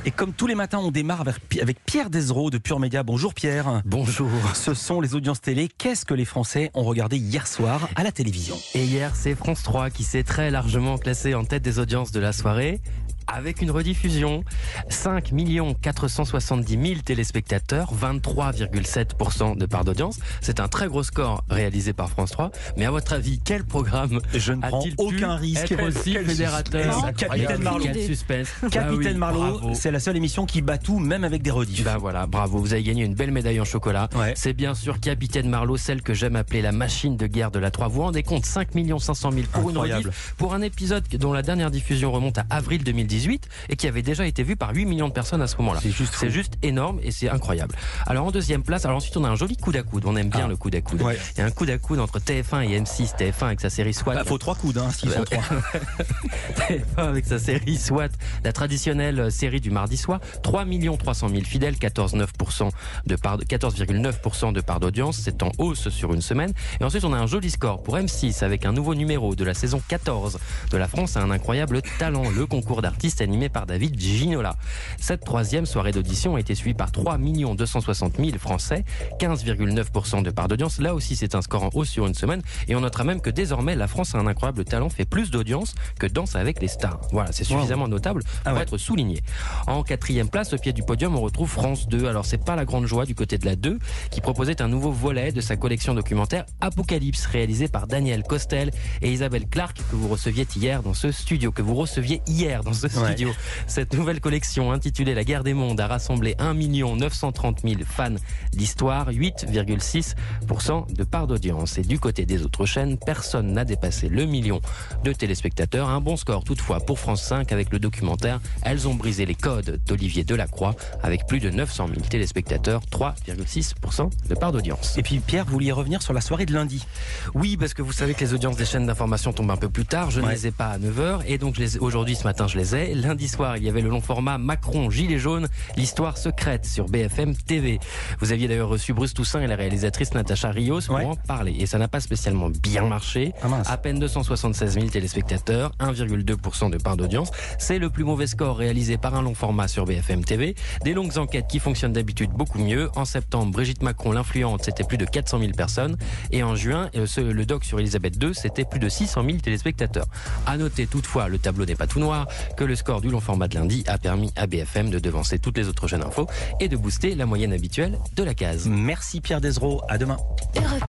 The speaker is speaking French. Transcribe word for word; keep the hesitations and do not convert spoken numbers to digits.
Et comme tous les matins, on démarre avec Pierre Desraux de Pure Média. Bonjour Pierre. Bonjour. Ce sont les audiences télé. Qu'est-ce que les Français ont regardé hier soir à la télévision? Et hier, c'est France trois qui s'est très largement classé en tête des audiences de la soirée, avec une rediffusion. cinq millions quatre cent soixante-dix mille téléspectateurs, vingt-trois virgule sept pour cent de part d'audience. C'est un très gros score réalisé par France trois. Mais à votre avis, quel programme Je ne prends a-t-il aucun pu risque. être aussi Quel fédérateur? suspense. Capitaine Marlowe. Quel suspense. Capitaine Ah oui, Marlowe, bravo. c'est la seule émission qui bat tout, même avec des rediffs. Bah voilà, bravo, vous avez gagné une belle médaille en chocolat. Ouais. C'est bien sûr Capitaine Marlowe, celle que j'aime appeler la machine de guerre de la trois. Vous vous rendez compte, cinq millions cinq cent mille pour Incroyable. une rediff, pour un épisode dont la dernière diffusion remonte à avril deux mille dix-huit et qui avait déjà été vu par huit millions de personnes à ce moment-là. C'est juste fou. C'est juste énorme et c'est incroyable. Alors en deuxième place, alors ensuite on a un joli coude à coude, on aime bien Ah. le coude à coude. Ouais. Il y a un coude à coude entre T F un et M six, T F un avec sa série SWAT. Bah, faut trois coudes, hein, s'ils Bah, sont trois. T F un avec sa série SWAT, la traditionnelle série du mardi soir, trois millions trois cent mille fidèles, quatorze virgule neuf pour cent de part, quatorze virgule neuf pour cent de part d'audience, c'est en hausse sur une semaine. Et ensuite on a un joli score pour M six avec un nouveau numéro de la saison quatorze de La France a un incroyable talent, le concours d'artistes animé par David Ginola. Cette troisième soirée d'audition a été suivie par trois millions deux cent soixante mille Français, quinze virgule neuf pour cent de part d'audience. Là aussi c'est un score en hausse sur une semaine et on notera même que désormais La France a un incroyable talent fait plus d'audience que Danse avec les stars. Voilà, c'est suffisamment wow. notable pour Ah ouais. être souligné. En quatrième place, au pied du podium, on retrouve France deux. Alors c'est pas la grande joie du côté de la deux, qui proposait un nouveau volet de sa collection documentaire Apocalypse, réalisé par Daniel Costel et Isabelle Clark, que vous receviez hier dans ce studio, que vous receviez hier dans ce studio. Ouais. Cette nouvelle collection intitulée La Guerre des Mondes a rassemblé un million neuf cent trente mille fans d'histoire, huit virgule six pour cent de part d'audience. Et du côté des autres chaînes, personne n'a dépassé le million de téléspectateurs. Un bon score toutefois pour France cinq avec le documentaire Elles ont brisé les codes d'Olivier Delacroix, avec plus de neuf cent mille téléspectateurs, trois virgule six pour cent de part d'audience. Et puis Pierre, vous vouliez revenir sur la soirée de lundi? Oui, parce que vous savez que les audiences des chaînes d'information tombent un peu plus tard. Je ouais. ne les ai pas à neuf heures et donc je les ai... aujourd'hui, ce matin, je les ai. Lundi soir, il y avait le long format Macron, Gilets jaunes, l'histoire secrète sur B F M T V. Vous aviez d'ailleurs reçu Bruce Toussaint et la réalisatrice Natacha Rios pour ouais. en parler. Et ça n'a pas spécialement bien marché. Ah à peine deux cent soixante-seize mille téléspectateurs, un virgule deux pour cent de part d'audience. C'est le plus mauvais score réalisé par un long format sur B F M T V. Des longues enquêtes qui fonctionnent d'habitude beaucoup mieux. En septembre, Brigitte Macron, l'influente, c'était plus de quatre cent mille personnes. Et en juin, le doc sur Elisabeth deux, c'était plus de six cent mille téléspectateurs. À noter toutefois, le tableau n'est pas tout noir, que le score du long format de lundi a permis à B F M de devancer toutes les autres chaînes info et de booster la moyenne habituelle de la case. Merci Pierre Desraux, à demain.